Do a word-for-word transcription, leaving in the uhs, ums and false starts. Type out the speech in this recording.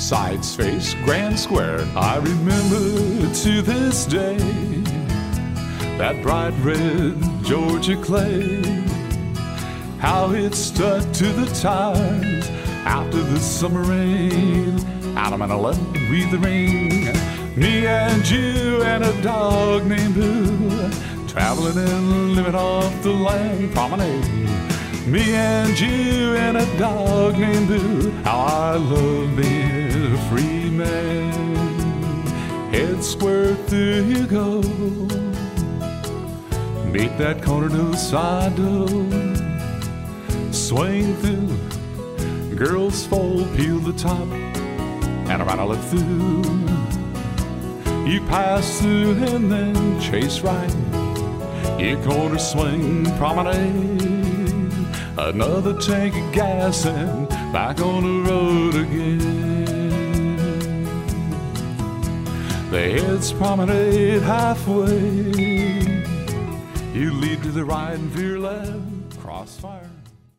Sides face Grand Square. I remember to this day that bright red Georgia clay, how it stuck to the tires after the summer rain. Adam and eleven read the ring. Me and you and a dog named Boo, traveling and living off the land promenade. Me and you and a dog named Boo, how I love being a free man. Head square through you go, meet that corner to the side door. Swing through, girls fall, peel the top, and around I look through. You pass through and then chase right, you corner swing promenade. Another tank of gas and back on the road again. The heads promenade halfway. You lead to the right and veer left, crossfire.